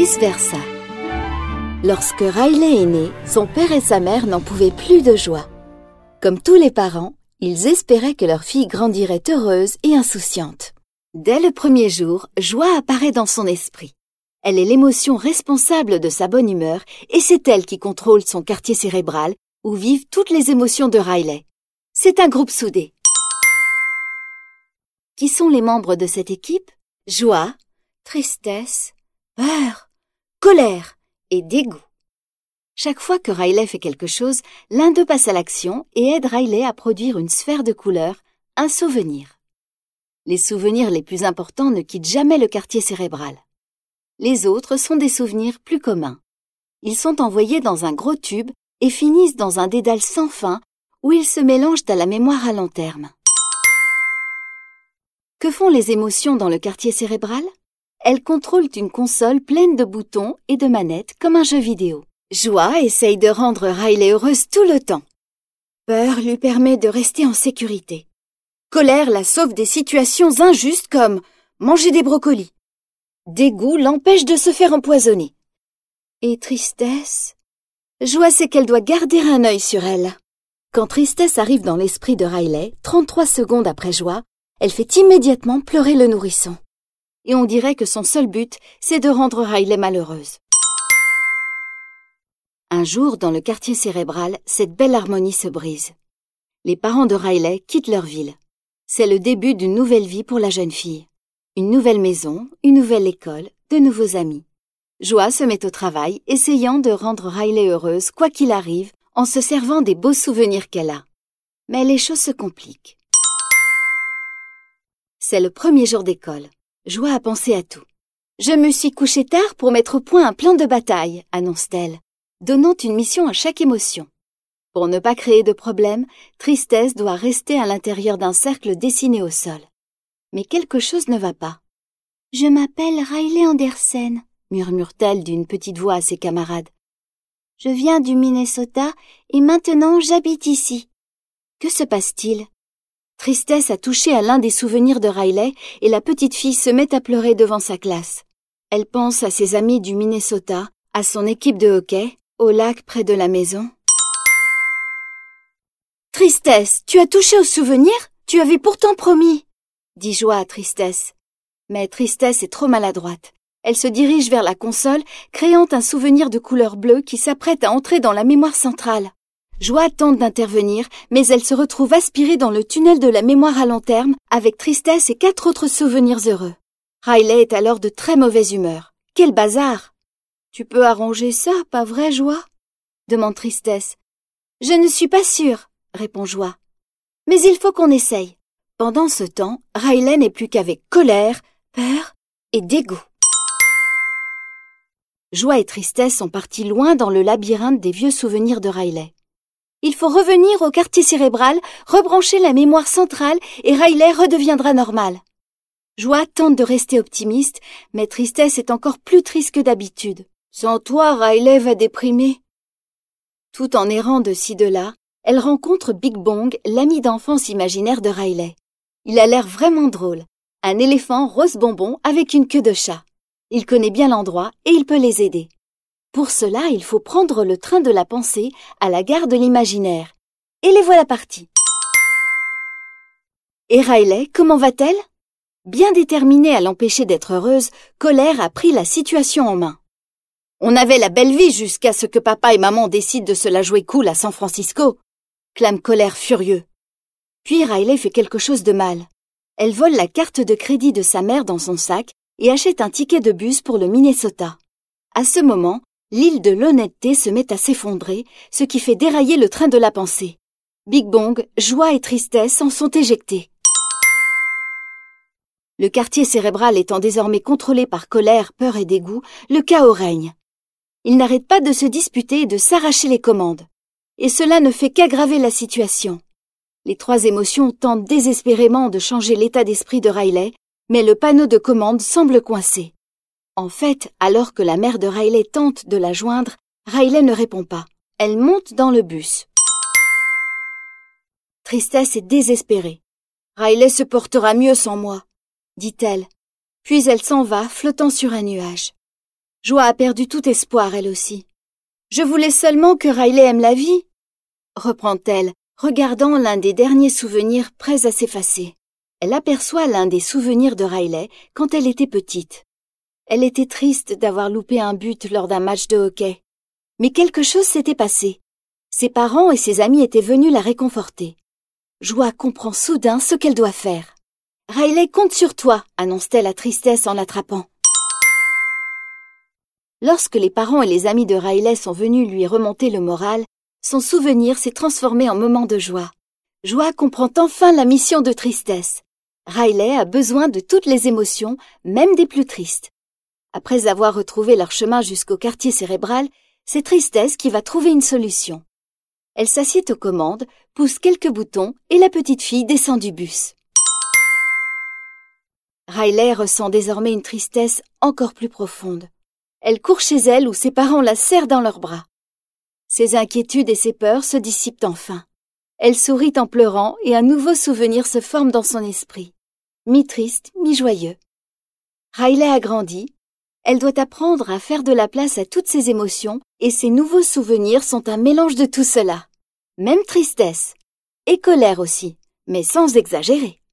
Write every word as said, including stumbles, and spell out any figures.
vice-versa. Lorsque Riley est né, son père et sa mère n'en pouvaient plus de joie. Comme tous les parents, ils espéraient que leur fille grandirait heureuse et insouciante. Dès le premier jour, joie apparaît dans son esprit. Elle est l'émotion responsable de sa bonne humeur et c'est elle qui contrôle son quartier cérébral où vivent toutes les émotions de Riley. C'est un groupe soudé. Qui sont les membres de cette équipe? Joie, tristesse, peur, colère et dégoût. Chaque fois que Riley fait quelque chose, l'un d'eux passe à l'action et aide Riley à produire une sphère de couleurs, un souvenir. Les souvenirs les plus importants ne quittent jamais le quartier cérébral. Les autres sont des souvenirs plus communs. Ils sont envoyés dans un gros tube et finissent dans un dédale sans fin où ils se mélangent à la mémoire à long terme. Que font les émotions dans le quartier cérébral? Elles contrôlent une console pleine de boutons et de manettes comme un jeu vidéo. Joie essaye de rendre Riley heureuse tout le temps. Peur lui permet de rester en sécurité. Colère la sauve des situations injustes comme manger des brocolis. Dégoût l'empêche de se faire empoisonner. Et tristesse? Joie sait qu'elle doit garder un œil sur elle. Quand tristesse arrive dans l'esprit de Riley, trente-trois secondes après joie, elle fait immédiatement pleurer le nourrisson. Et on dirait que son seul but, c'est de rendre Riley malheureuse. Un jour, dans le quartier cérébral, cette belle harmonie se brise. Les parents de Riley quittent leur ville. C'est le début d'une nouvelle vie pour la jeune fille. Une nouvelle maison, une nouvelle école, de nouveaux amis. Joie se met au travail, essayant de rendre Riley heureuse, quoi qu'il arrive, en se servant des beaux souvenirs qu'elle a. Mais les choses se compliquent. C'est le premier jour d'école. Joie a pensé à tout. « Je me suis couchée tard pour mettre au point un plan de bataille », annonce-t-elle, donnant une mission à chaque émotion. Pour ne pas créer de problème, tristesse doit rester à l'intérieur d'un cercle dessiné au sol. Mais quelque chose ne va pas. « Je m'appelle Riley Anderson », murmure-t-elle d'une petite voix à ses camarades. « Je viens du Minnesota et maintenant j'habite ici. Que se passe-t-il » Tristesse a touché à l'un des souvenirs de Riley et la petite fille se met à pleurer devant sa classe. Elle pense à ses amis du Minnesota, à son équipe de hockey, au lac près de la maison. « Tristesse, tu as touché au souvenir? Tu avais pourtant promis !» dit Joie à Tristesse. Mais Tristesse est trop maladroite. Elle se dirige vers la console, créant un souvenir de couleur bleue qui s'apprête à entrer dans la mémoire centrale. Joie tente d'intervenir, mais elle se retrouve aspirée dans le tunnel de la mémoire à long terme avec Tristesse et quatre autres souvenirs heureux. Riley est alors de très mauvaise humeur. Quel bazar! Tu peux arranger ça, pas vrai, Joie? demande Tristesse. Je ne suis pas sûre, répond Joie. Mais il faut qu'on essaye. Pendant ce temps, Riley n'est plus qu'avec colère, peur et dégoût. Joie et Tristesse sont partis loin dans le labyrinthe des vieux souvenirs de Riley. Il faut revenir au quartier cérébral, rebrancher la mémoire centrale et Riley redeviendra normal. Joie tente de rester optimiste, mais Tristesse est encore plus triste que d'habitude. Sans toi, Riley va déprimer. Tout en errant de ci de là, elle rencontre Big Bong, l'ami d'enfance imaginaire de Riley. Il a l'air vraiment drôle. Un éléphant rose bonbon avec une queue de chat. Il connaît bien l'endroit et il peut les aider. Pour cela, il faut prendre le train de la pensée à la gare de l'imaginaire. Et les voilà partis. Et Riley, comment va-t-elle? Bien déterminée à l'empêcher d'être heureuse, Colère a pris la situation en main. On avait la belle vie jusqu'à ce que papa et maman décident de se la jouer cool à San Francisco, clame Colère furieux. Puis Riley fait quelque chose de mal. Elle vole la carte de crédit de sa mère dans son sac et achète un ticket de bus pour le Minnesota. À ce moment, l'île de l'honnêteté se met à s'effondrer, ce qui fait dérailler le train de la pensée. Big Bong, Joie et Tristesse en sont éjectés. Le quartier cérébral étant désormais contrôlé par colère, peur et dégoût, le chaos règne. Ils n'arrêtent pas de se disputer et de s'arracher les commandes. Et cela ne fait qu'aggraver la situation. Les trois émotions tentent désespérément de changer l'état d'esprit de Riley, mais le panneau de commande semble coincé. En fait, alors que la mère de Riley tente de la joindre, Riley ne répond pas. Elle monte dans le bus. Tristesse est désespérée. « Riley se portera mieux sans moi », dit-elle. Puis elle s'en va, flottant sur un nuage. Joie a perdu tout espoir, elle aussi. « Je voulais seulement que Riley aime la vie, » reprend-elle, regardant l'un des derniers souvenirs prêts à s'effacer. Elle aperçoit l'un des souvenirs de Riley quand elle était petite. Elle était triste d'avoir loupé un but lors d'un match de hockey. Mais quelque chose s'était passé. Ses parents et ses amis étaient venus la réconforter. Joie comprend soudain ce qu'elle doit faire. « Riley compte sur toi », annonce-t-elle à Tristesse en l'attrapant. Lorsque les parents et les amis de Riley sont venus lui remonter le moral, son souvenir s'est transformé en moment de joie. Joie comprend enfin la mission de Tristesse. Riley a besoin de toutes les émotions, même des plus tristes. Après avoir retrouvé leur chemin jusqu'au quartier cérébral, c'est Tristesse qui va trouver une solution. Elle s'assied aux commandes, pousse quelques boutons et la petite fille descend du bus. Riley ressent désormais une tristesse encore plus profonde. Elle court chez elle où ses parents la serrent dans leurs bras. Ses inquiétudes et ses peurs se dissipent enfin. Elle sourit en pleurant et un nouveau souvenir se forme dans son esprit, mi-triste, mi-joyeux. Riley a grandi. Elle doit apprendre à faire de la place à toutes ses émotions et ses nouveaux souvenirs sont un mélange de tout cela. Même tristesse. Et colère aussi, mais sans exagérer.